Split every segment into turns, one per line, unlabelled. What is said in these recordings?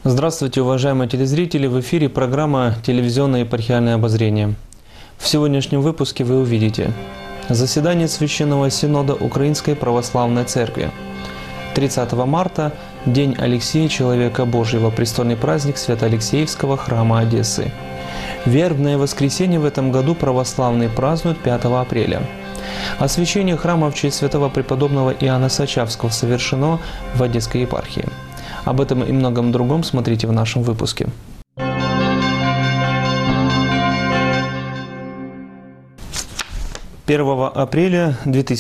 Здравствуйте, уважаемые телезрители! В эфире программа «Телевизионное епархиальное обозрение». В сегодняшнем выпуске вы увидите заседание Священного Синода Украинской Православной Церкви. 30 марта – День Алексея, Человека Божьего, престольный праздник Свято-Алексеевского храма Одессы. Вербное воскресенье в этом году православные празднуют 5 апреля. Освящение храма в честь святого преподобного Иоанна Сачавского совершено в Одесской епархии. Об этом и многом другом смотрите в нашем выпуске. 1 апреля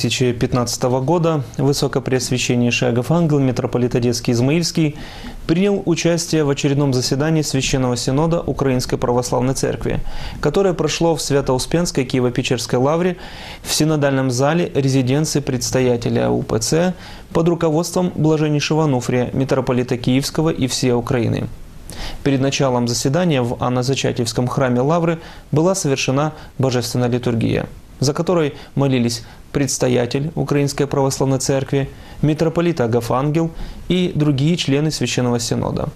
2015 года Высокопреосвященнейший Агафангел, митрополит Одесский и Измаильский, принял участие в очередном заседании Священного Синода Украинской Православной Церкви, которое прошло в Свято-Успенской Киево-Печерской лавре в синодальном зале резиденции предстоятеля УПЦ под руководством блаженнейшего Ануфрия, митрополита Киевского и всей Украины. Перед началом заседания в Анно-Зачатиевском храме лавры была совершена божественная литургия, за которой молились предстоятель Украинской Православной Церкви, митрополит Агафангел и другие члены Священного Синода.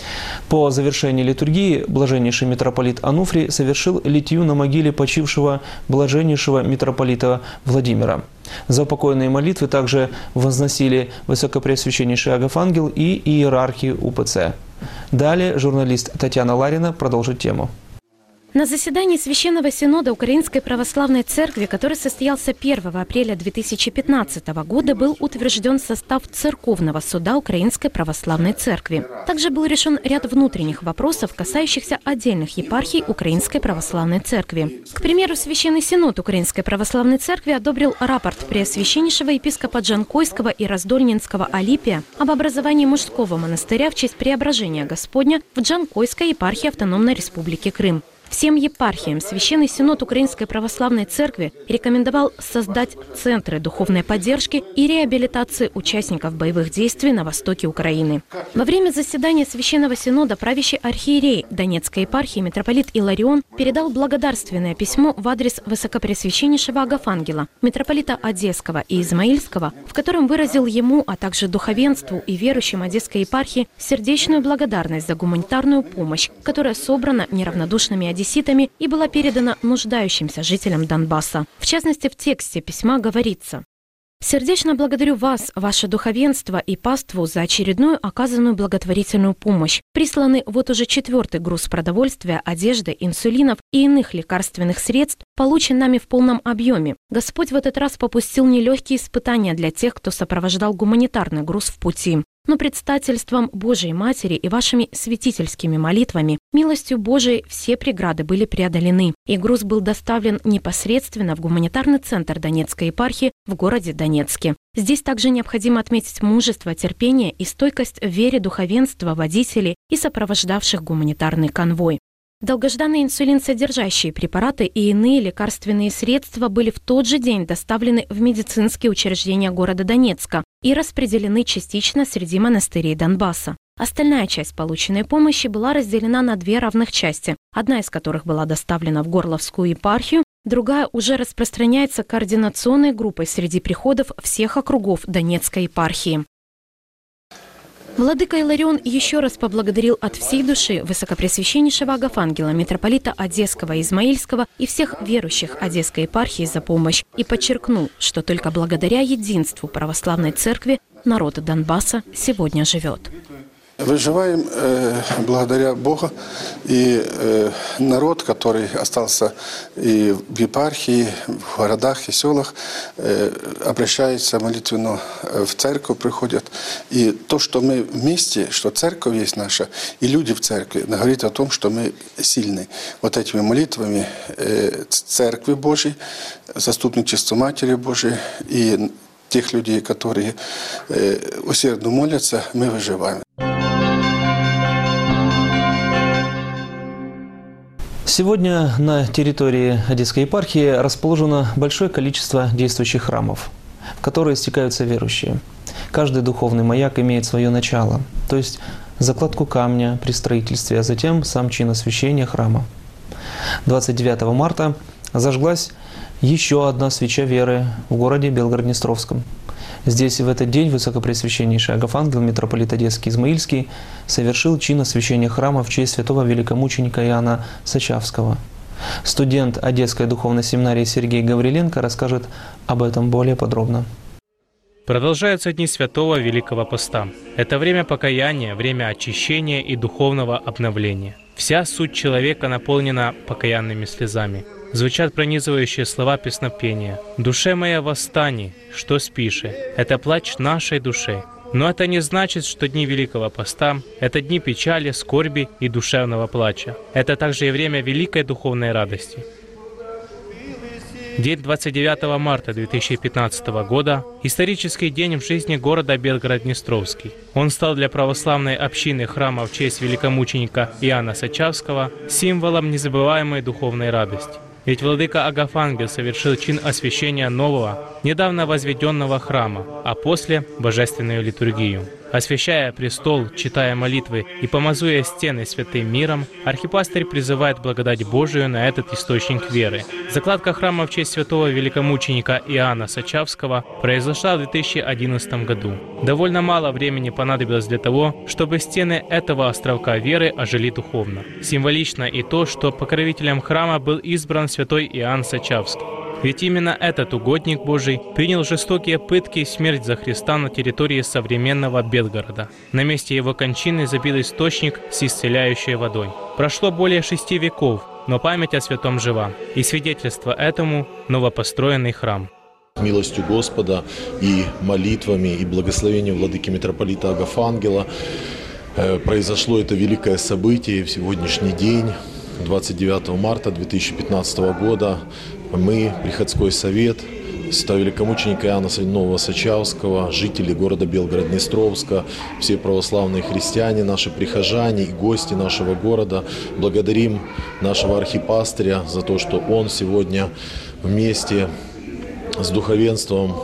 По завершении литургии блаженнейший митрополит Ануфрий совершил литию на могиле почившего блаженнейшего митрополита Владимира. Заупокойные молитвы также возносили Высокопреосвященнейший Агафангел и иерархи УПЦ. Далее журналист Татьяна Ларина продолжит тему.
На заседании Священного Синода Украинской Православной Церкви, который состоялся 1 апреля 2015 года, был утвержден состав Церковного суда Украинской Православной Церкви. Также был решен ряд внутренних вопросов, касающихся отдельных епархий Украинской Православной Церкви. К примеру, Священный Синод Украинской Православной Церкви одобрил рапорт Преосвященнейшего епископа Джанкойского и Раздольнинского Алипия об образовании мужского монастыря в честь Преображения Господня в Джанкойской епархии Автономной Республики Крым. Всем епархиям Священный Синод Украинской Православной Церкви рекомендовал создать центры духовной поддержки и реабилитации участников боевых действий на востоке Украины. Во время заседания Священного Синода правящий архиерей Донецкой епархии митрополит Иларион передал благодарственное письмо в адрес Высокопреосвященнейшего Агафангела, митрополита Одесского и Измаильского, в котором выразил ему, а также духовенству и верующим Одесской епархии сердечную благодарность за гуманитарную помощь, которая собрана неравнодушными одесситами и была передана нуждающимся жителям Донбасса. В частности, в тексте письма говорится: «Сердечно благодарю вас, ваше духовенство и паству за очередную оказанную благотворительную помощь. Присланы вот уже 4-й груз продовольствия, одежды, инсулинов и иных лекарственных средств, получен нами в полном объеме. Господь в этот раз попустил нелегкие испытания для тех, кто сопровождал гуманитарный груз в пути. Но предстательством Божией Матери и вашими святительскими молитвами, милостью Божией, все преграды были преодолены, и груз был доставлен непосредственно в гуманитарный центр Донецкой епархии в городе Донецке. Здесь также необходимо отметить мужество, терпение и стойкость в вере духовенства, водителей и сопровождавших гуманитарный конвой. Долгожданные инсулин-содержащие препараты и иные лекарственные средства были в тот же день доставлены в медицинские учреждения города Донецка и распределены частично среди монастырей Донбасса. Остальная часть полученной помощи была разделена на 2 равных части, одна из которых была доставлена в Горловскую епархию, другая уже распространяется координационной группой среди приходов всех округов Донецкой епархии. Владыка Иларион еще раз поблагодарил от всей души Высокопреосвященнейшего Агафангела, митрополита Одесского и Измаильского и всех верующих Одесской епархии за помощь и подчеркнул, что только благодаря единству православной церкви народ Донбасса сегодня живет.
Выживаем благодаря Богу, и народ, который остался и в епархии, в городах и селах, обращается молитвенно в церковь, приходят. И то, что мы вместе, что церковь есть наша, и люди в церкви, говорит о том, что мы сильны. Вот этими молитвами Церкви Божьей, заступничество Матери Божией и тех людей, которые усердно молятся, мы выживаем.
Сегодня на территории Одесской епархии расположено большое количество действующих храмов, в которые стекаются верующие. Каждый духовный маяк имеет свое начало, то есть закладку камня при строительстве, а затем сам чин освящения храма. 29 марта зажглась еще одна свеча веры в городе Белгород-Днестровском. Здесь в этот день Высокопреосвященнейший Агафангел, митрополит Одесский Измаильский, совершил чин освящения храма в честь святого великомученика Иоанна Сачавского. Студент Одесской духовной семинарии Сергей Гавриленко расскажет об этом более подробно.
Продолжаются дни Святого Великого Поста. Это время покаяния, время очищения и духовного обновления. Вся суть человека наполнена покаянными слезами. Звучат пронизывающие слова песнопения. «Душе моя, восстани, что спишь?» Это плач нашей души. Но это не значит, что дни Великого Поста – это дни печали, скорби и душевного плача. Это также и время великой духовной радости. День 29 марта 2015 года – исторический день в жизни города Белгород-Днестровский. Он стал для православной общины храма в честь великомученика Иоанна Сачавского символом незабываемой духовной радости. Ведь владыка Агафангел совершил чин освящения нового, недавно возведенного храма, а после – божественную литургию. Освящая престол, читая молитвы и помазуя стены святым миром, архипастырь призывает благодать Божию на этот источник веры. Закладка храма в честь святого великомученика Иоанна Сачавского произошла в 2011 году. Довольно мало времени понадобилось для того, чтобы стены этого островка веры ожили духовно. Символично и то, что покровителем храма был избран святой Иоанн Сачавский. Ведь именно этот угодник Божий принял жестокие пытки и смерть за Христа на территории современного Белгорода. На месте его кончины забил источник с исцеляющей водой. Прошло более 6 веков, но память о святом жива, и свидетельство этому – новопостроенный храм.
Милостью Господа и молитвами и благословением владыки митрополита Агафангела произошло это великое событие в сегодняшний день, 29 марта 2015 года. Мы, Приходской совет, святого великомученика Иоанна Нового Сачавского, жители города Белгород-Днестровска, все православные христиане, наши прихожане и гости нашего города, благодарим нашего архипастыря за то, что он сегодня вместе с духовенством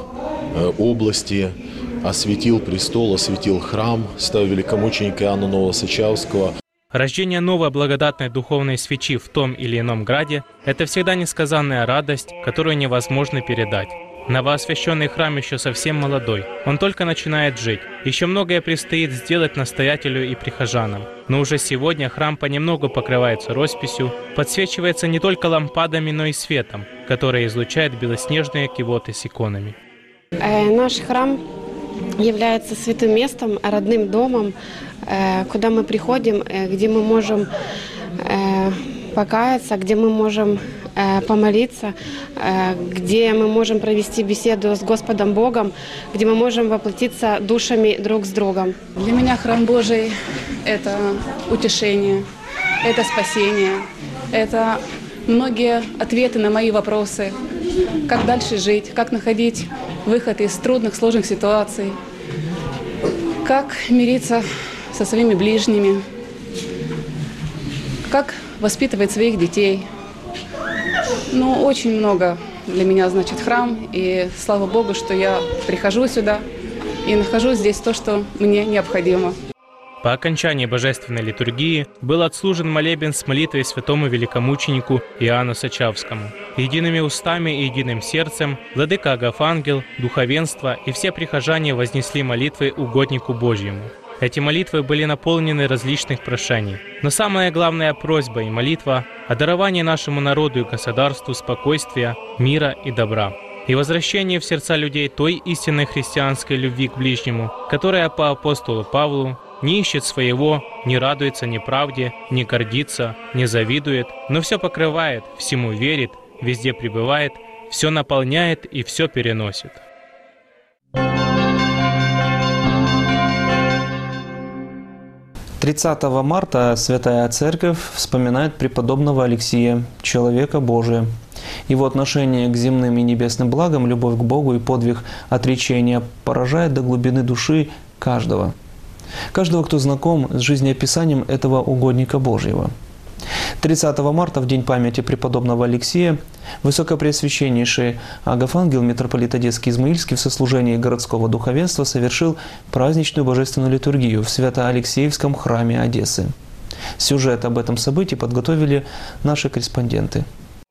области осветил престол, осветил храм святого великомученика Иоанна Нового Сачавского.
Рождение новой благодатной духовной свечи в том или ином граде – это всегда несказанная радость, которую невозможно передать. Новоосвященный храм еще совсем молодой, он только начинает жить. Еще многое предстоит сделать настоятелю и прихожанам. Но уже сегодня храм понемногу покрывается росписью, подсвечивается не только лампадами, но и светом, который излучает белоснежные кивоты с иконами.
Наш храм является святым местом, родным домом, куда мы приходим, где мы можем покаяться, где мы можем помолиться, где мы можем провести беседу с Господом Богом, где мы можем воплотиться душами друг с другом.
Для меня храм Божий – это утешение, это спасение, это многие ответы на мои вопросы, как дальше жить, как находить выход из трудных, сложных ситуаций, как мириться со своими ближними, как воспитывать своих детей. Ну, очень много для меня значит храм, и слава Богу, что я прихожу сюда и нахожу здесь то, что мне необходимо.
По окончании божественной литургии был отслужен молебен с молитвой святому великомученику Иоанну Сачавскому. Едиными устами и единым сердцем владыка Агафангел, духовенство и все прихожане вознесли молитвы угоднику Божьему. Эти молитвы были наполнены различных прошений. Но самая главная просьба и молитва о даровании нашему народу и государству спокойствия, мира и добра. И возвращение в сердца людей той истинной христианской любви к ближнему, которая по апостолу Павлу не ищет своего, не радуется неправде, не гордится, не завидует, но все покрывает, всему верит, везде пребывает, все наполняет и все переносит.
30 марта Святая Церковь вспоминает преподобного Алексия, человека Божия. Его отношение к земным и небесным благам, любовь к Богу и подвиг отречения поражает до глубины души каждого. Каждого, кто знаком с жизнеописанием этого угодника Божьего. 30 марта, в день памяти преподобного Алексия, Высокопреосвященнейший Агафангел, митрополит Одесский Измаильский в сослужении городского духовенства совершил праздничную божественную литургию в Свято-Алексеевском храме Одессы. Сюжет об этом событии подготовили наши корреспонденты.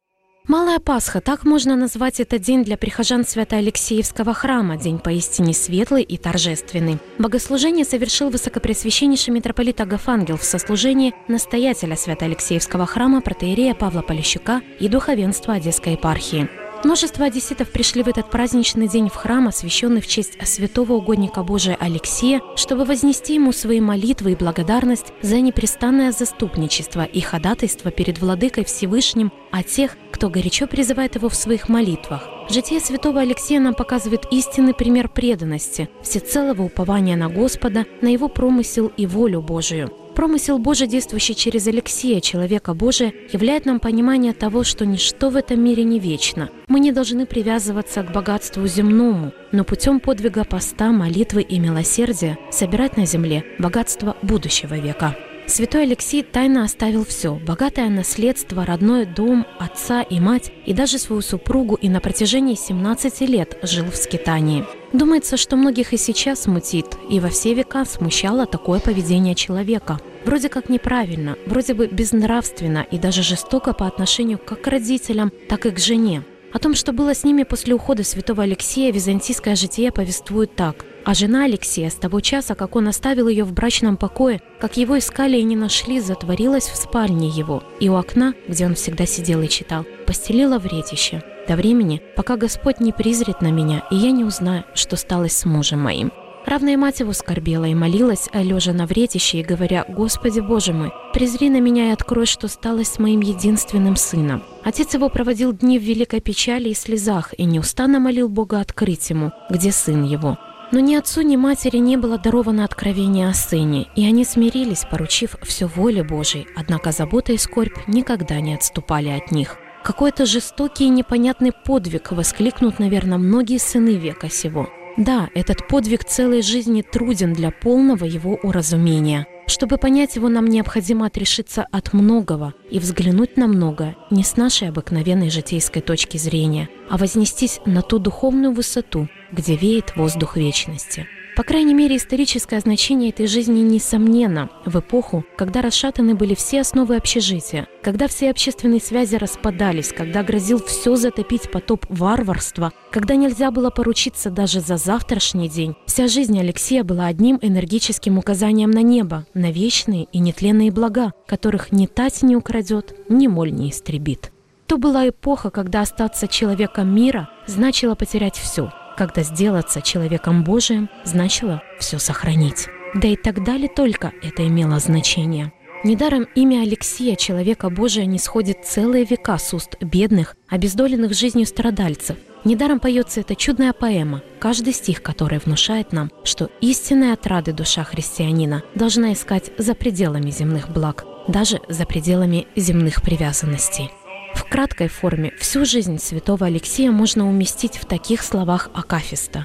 Малая Пасха – так можно назвать этот день для прихожан Свято-Алексеевского храма, день поистине светлый и торжественный. Богослужение совершил высокопреосвященнейший митрополит Агафангел в сослужении настоятеля Свято-Алексеевского храма протоиерея Павла Полищука и духовенства Одесской епархии. Множество одесситов пришли в этот праздничный день в храм, освященный в честь святого угодника Божия Алексия, чтобы вознести ему свои молитвы и благодарность за непрестанное заступничество и ходатайство перед Владыкой Всевышним о тех, кто горячо призывает его в своих молитвах. Житие святого Алексия нам показывает истинный пример преданности, всецелого упования на Господа, на его промысел и волю Божию. Промысел Божий, действующий через Алексия, человека Божия, являет нам понимание того, что ничто в этом мире не вечно. Мы не должны привязываться к богатству земному, но путем подвига поста, молитвы и милосердия собирать на земле богатство будущего века. Святой Алексий тайно оставил все – богатое наследство, родной дом, отца и мать, и даже свою супругу, и на протяжении 17 лет жил в скитании. Думается, что многих и сейчас смутит, и во все века смущало такое поведение человека. Вроде как неправильно, вроде бы безнравственно и даже жестоко по отношению как к родителям, так и к жене. О том, что было с ними после ухода святого Алексия, византийское житие повествует так. А жена Алексия с того часа, как он оставил ее в брачном покое, как его искали и не нашли, затворилась в спальне его, и у окна, где он всегда сидел и читал, постелила вретище. До времени, пока Господь не призрит на меня, и я не узнаю, что сталось с мужем моим. Равная мать его скорбела и молилась, лежа на вретище и говоря: «Господи Боже мой, презри на меня и открой, что сталось с моим единственным сыном». Отец его проводил дни в великой печали и слезах и неустанно молил Бога открыть ему, где сын его. Но ни отцу, ни матери не было даровано откровение о сыне, и они смирились, поручив все воле Божией, однако забота и скорбь никогда не отступали от них. Какой-то жестокий и непонятный подвиг воскликнут, наверное, многие сыны века сего. Да, этот подвиг целой жизни труден для полного его уразумения. Чтобы понять его, нам необходимо отрешиться от многого и взглянуть на многое не с нашей обыкновенной житейской точки зрения, а вознестись на ту духовную высоту, где веет воздух вечности. По крайней мере, историческое значение этой жизни несомненно в эпоху, когда расшатаны были все основы общежития, когда все общественные связи распадались, когда грозил все затопить потоп варварства, когда нельзя было поручиться даже за завтрашний день. Вся жизнь Алексия была одним энергическим указанием на небо, на вечные и нетленные блага, которых ни тать не украдет, ни моль не истребит. То была эпоха, когда остаться человеком мира значило потерять все, когда сделаться человеком Божиим значило все сохранить. Да и тогда ли только это имело значение? Недаром имя Алексия, человека Божия, не сходит целые века с уст бедных, обездоленных жизнью страдальцев. Недаром поется эта чудная поэма, каждый стих которой внушает нам, что истинные отрады душа христианина должна искать за пределами земных благ, даже за пределами земных привязанностей. В краткой форме всю жизнь святого Алексия можно уместить в таких словах акафиста.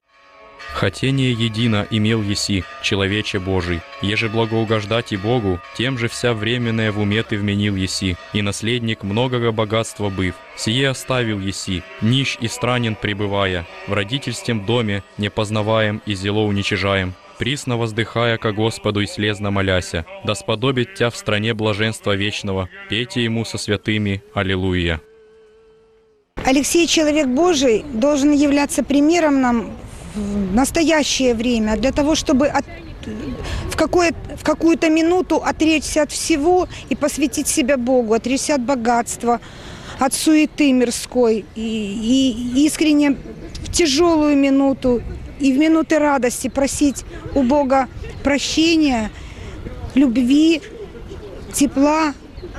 «Хотение едино имел еси, человече Божий, еже благоугождать и Богу, тем же вся временная в уме ты вменил еси, и наследник многого богатства быв. Сие оставил еси, нищ и странен пребывая, в родительском доме непознаваем и зело уничижаем. Присно воздыхая ко Господу и слезно моляся, да сподобит Тя в стране блаженства вечного, пейте Ему со святыми, Аллилуйя».
Алексей, человек Божий, должен являться примером нам в настоящее время, для того, чтобы в какую-то минуту отречься от всего и посвятить себя Богу, отречься от богатства, от суеты мирской, и искренне в тяжелую минуту и в минуты радости просить у Бога прощения, любви, тепла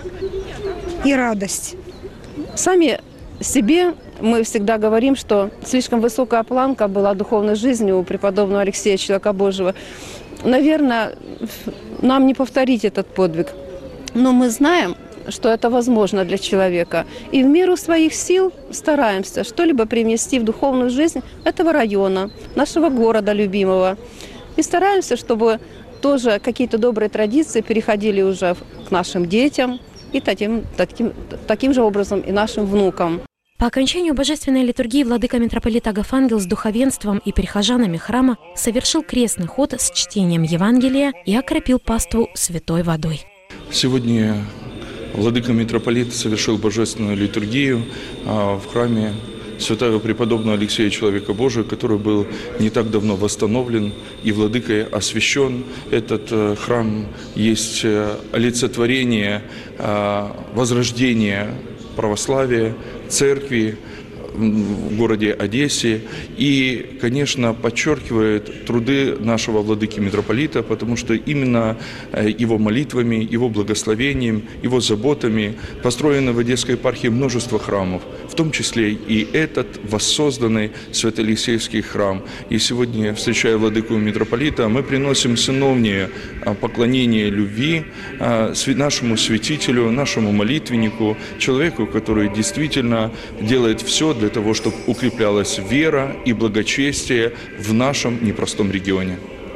и радости.
Сами себе мы всегда говорим, что слишком высокая планка была духовной жизни у преподобного Алексея, человека Божьего. Наверное, нам не повторить этот подвиг, но мы знаем, что это возможно для человека. И в меру своих сил стараемся что-либо привнести в духовную жизнь этого района, нашего города любимого. И стараемся, чтобы тоже какие-то добрые традиции переходили уже к нашим детям и таким же образом и нашим внукам.
По окончанию божественной литургии владыка митрополит Агафангел с духовенством и прихожанами храма совершил крестный ход с чтением Евангелия и окропил паству святой водой.
Сегодня Владыка митрополит совершил божественную литургию в храме святого преподобного Алексея Человека Божия, который был не так давно восстановлен и владыкой освящен. Этот храм есть олицетворение возрождения православия, церкви в городе Одессе и, конечно, подчеркивает труды нашего владыки митрополита, потому что именно его молитвами, его благословением, его заботами построено в Одесской епархии множество храмов, в том числе и этот воссозданный Свято-Алексеевский храм. И сегодня, встречая владыку митрополита, мы приносим сыновнее поклонение любви нашему святителю, нашему молитвеннику, человеку, который действительно делает все для того, чтобы укреплялась вера и благочестие в нашем непростом регионе.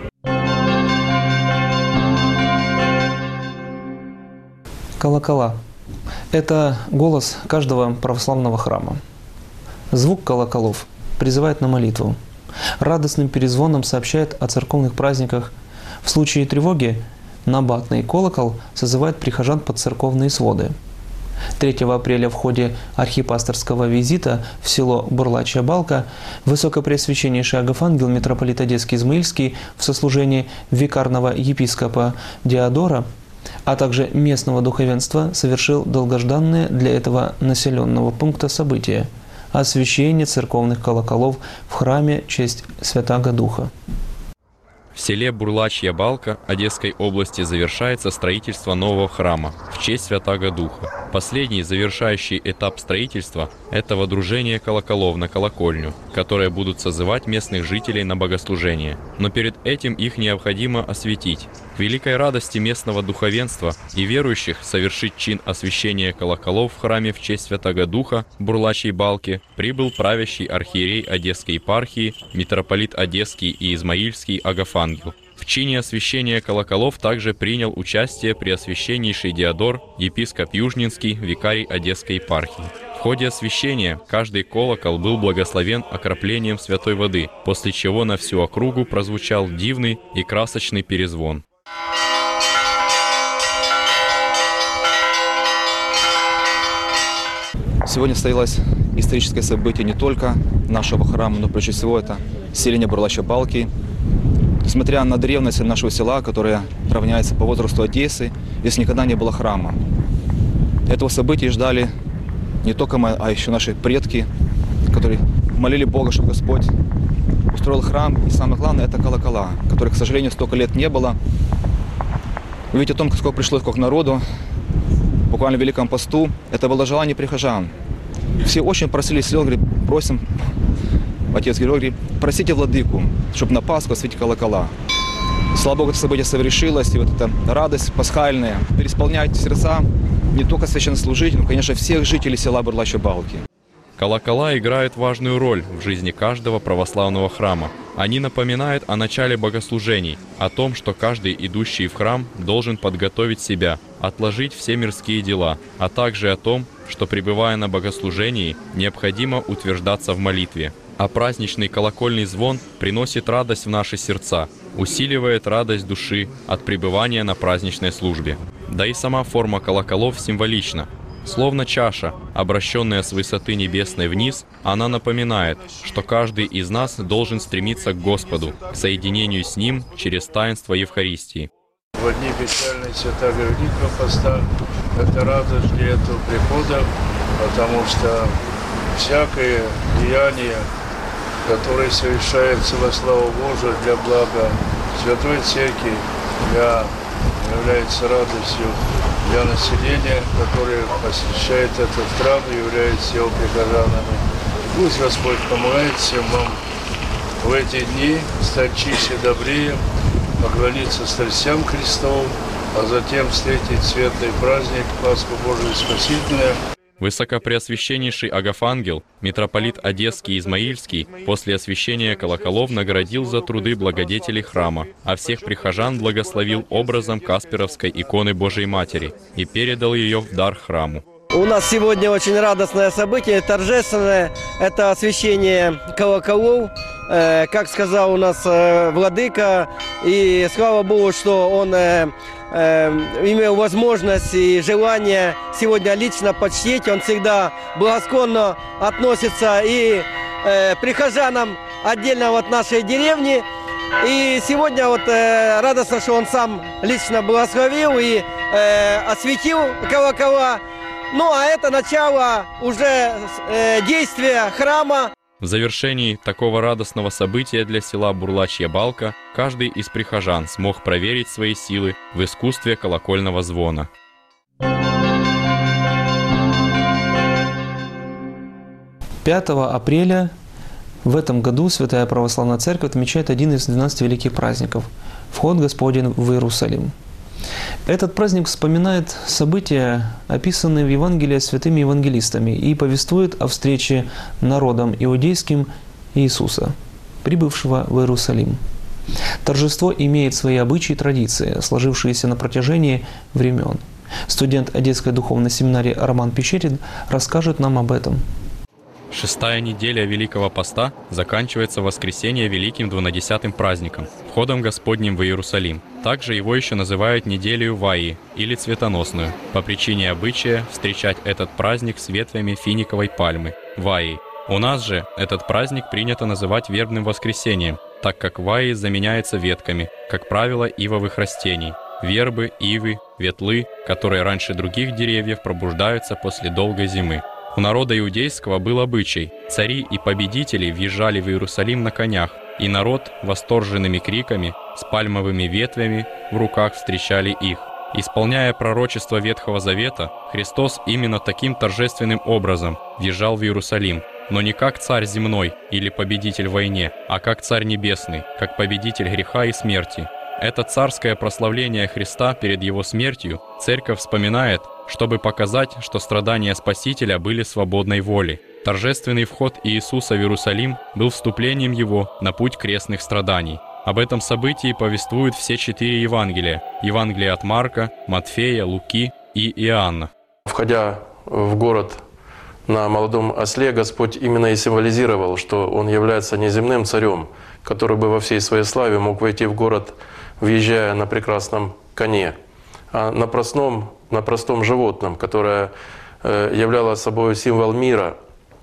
Колокола – это голос каждого православного храма. Звук колоколов призывает на молитву. Радостным перезвоном сообщает о церковных праздниках. В случае тревоги набатный колокол созывает прихожан под церковные своды. 3 апреля в ходе архипасторского визита в село Бурлачья Балка высокопреосвященнейший Агафангел митрополит Одесский Измаильский в сослужении викарного епископа Диодора, а также местного духовенства совершил долгожданное для этого населенного пункта событие – освящение церковных колоколов в храме в честь Святаго Духа.
В селе Бурлачья Балка Одесской области завершается строительство нового храма в честь Святаго Духа. Последний завершающий этап строительства – это водружение колоколов на колокольню, которые будут созывать местных жителей на богослужение. Но перед этим их необходимо осветить. К великой радости местного духовенства и верующих совершить чин освящения колоколов в храме в честь Святаго Духа Бурлачьей Балки прибыл правящий архиерей Одесской епархии, митрополит Одесский и Измаильский Агафангел. В чине освящения колоколов также принял участие преосвященнейший Диодор, епископ Южнинский, викарий Одесской епархии. В ходе освящения каждый колокол был благословен окроплением святой воды, после чего на всю округу прозвучал дивный и красочный перезвон.
Сегодня состоялось историческое событие не только нашего храма, но прежде всего это селение Бурлачья Балки. Несмотря на древность нашего села, которое равняется по возрасту Одессы, здесь никогда не было храма. Этого события ждали не только мы, а еще наши предки, которые молили Бога, чтобы Господь устроил храм. И самое главное – это колокола, которых, к сожалению, столько лет не было. Вы видите о том, сколько пришло, сколько народу, буквально в Великом посту. Это было желание прихожан. Все очень просили, говорит, просим, отец Георгий, просите владыку, чтобы на Пасху осветить колокола. Слава Богу, это событие совершилось, и вот эта радость пасхальная переисполняет сердца не только священнослужителей, но, конечно, всех жителей села Бурлачьей Балки.
Колокола играют важную роль в жизни каждого православного храма. Они напоминают о начале богослужений, о том, что каждый идущий в храм должен подготовить себя, отложить все мирские дела, а также о том, что, пребывая на богослужении, необходимо утверждаться в молитве. А праздничный колокольный звон приносит радость в наши сердца, усиливает радость души от пребывания на праздничной службе. Да и сама форма колоколов символична. Словно чаша, обращенная с высоты небесной вниз, она напоминает, что каждый из нас должен стремиться к Господу, к соединению с Ним через таинство Евхаристии.
В дни печальной Святаго Великого Поста это радость для этого прихода, потому что всякое деяние, которое совершается во славу Божию для блага Святой Церкви, является радостью для населения, которое посещает этот храм и является его прихожанами. Пусть Господь помогает всем вам в эти дни стать чище и добрее, поклониться страстям Христовым, а затем встретить светлый праздник Пасху Божию Спасительную.
Высокопреосвященнейший Агафангел, митрополит Одесский и Измаильский, после освящения колоколов наградил за труды благодетелей храма, а всех прихожан благословил образом Касперовской иконы Божией Матери и передал ее в дар храму.
У нас сегодня очень радостное событие, торжественное. Это освящение колоколов. Как сказал у нас владыка, И слава Богу, что он имел возможность и желание сегодня лично почтить. Он всегда благосклонно относится и прихожанам отдельно от нашей деревни. И сегодня вот радостно, что он сам лично благословил и осветил колокола. Ну а это начало уже действия храма.
В завершении такого радостного события для села Бурлачья Балка каждый из прихожан смог проверить свои силы в искусстве колокольного звона.
5 апреля в этом году Святая Православная Церковь отмечает один из 12 великих праздников – Вход Господень в Иерусалим. Этот праздник вспоминает события, описанные в Евангелии святыми евангелистами, и повествует о встрече народом иудейским Иисуса, прибывшего в Иерусалим. Торжество имеет свои обычаи и традиции, сложившиеся на протяжении времен. Студент Одесской духовной семинарии Роман Печерин расскажет нам об этом.
Шестая неделя Великого Поста заканчивается в воскресенье Великим Двунадесятым праздником, Входом Господним в Иерусалим. Также его еще называют неделю Ваи или Цветоносную, по причине обычая встречать этот праздник с ветвями финиковой пальмы – Ваи. У нас же этот праздник принято называть Вербным воскресеньем, так как Ваи заменяются ветками, как правило, ивовых растений – вербы, ивы, ветлы, которые раньше других деревьев пробуждаются после долгой зимы. У народа иудейского был обычай. Цари и победители въезжали в Иерусалим на конях, и народ восторженными криками с пальмовыми ветвями в руках встречали их. Исполняя пророчество Ветхого Завета, Христос именно таким торжественным образом въезжал в Иерусалим, но не как царь земной или победитель в войне, а как царь небесный, как победитель греха и смерти. Это царское прославление Христа перед Его смертью Церковь вспоминает, чтобы показать, что страдания Спасителя были свободной воли. Торжественный вход Иисуса в Иерусалим был вступлением Его на путь крестных страданий. Об этом событии повествуют все 4 Евангелия – Евангелие от Марка, Матфея, Луки и Иоанна.
Входя в город на молодом осле, Господь именно и символизировал, что Он является неземным царем, который бы во всей своей славе мог войти в город, въезжая на прекрасном коне, а на простом животном, которое являло собой символ мира.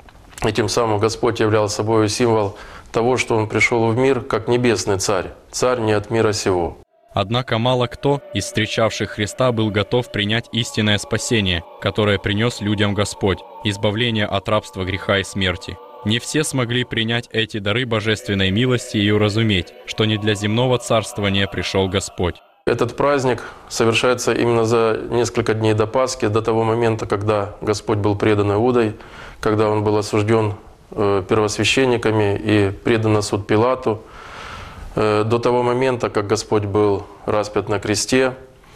И тем самым Господь являл собой символ того, что Он пришел в мир как небесный царь, царь не от мира сего.
Однако мало кто из встречавших Христа был готов принять истинное спасение, которое принес людям Господь, избавление от рабства греха и смерти. Не все смогли принять эти дары божественной милости и уразуметь, что не для земного царствования пришел Господь.
Этот праздник совершается именно за несколько дней до Пасхи, до того момента, когда Господь был предан Иудой, когда Он был осужден первосвященниками и предан на суд Пилату, до того момента, как Господь был распят на кресте.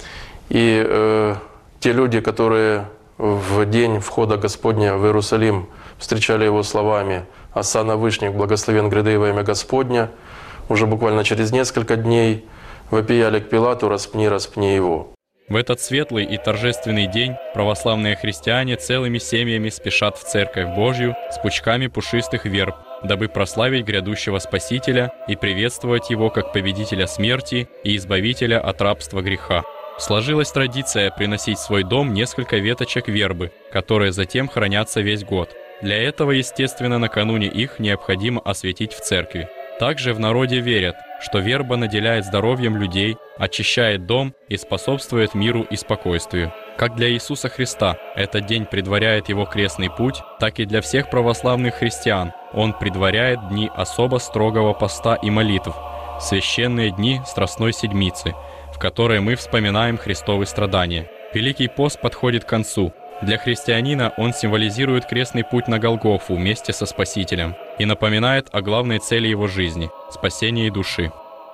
И те люди, которые в день входа Господня в Иерусалим встречали Его словами «Осанна Вышних, благословен гряды во имя Господня», уже буквально через несколько дней вопияли к Пилату «Распни, распни его».
В этот светлый и торжественный день православные христиане целыми семьями спешат в Церковь Божью с пучками пушистых верб, дабы прославить грядущего Спасителя и приветствовать Его как победителя смерти и избавителя от рабства греха. Сложилась традиция приносить в свой дом несколько веточек вербы, которые затем хранятся весь год. Для этого, естественно, накануне их необходимо осветить в церкви. Также в народе верят, что верба наделяет здоровьем людей, очищает дом и способствует миру и спокойствию. Как для Иисуса Христа этот день предваряет Его крестный путь, так и для всех православных христиан Он предваряет дни особо строгого поста и молитв, священные дни Страстной Седмицы, в которые мы вспоминаем Христовы страдания. Великий пост подходит к концу. Для христианина он символизирует крестный путь на Голгофу вместе со Спасителем и напоминает о главной цели его жизни – спасении души.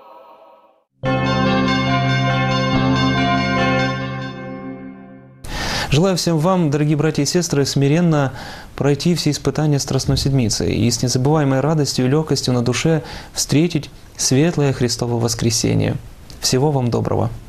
Желаю всем вам, дорогие братья и сестры, смиренно пройти все испытания Страстной Седмицы и с незабываемой радостью и легкостью на душе встретить светлое Христово воскресенье. Всего вам доброго!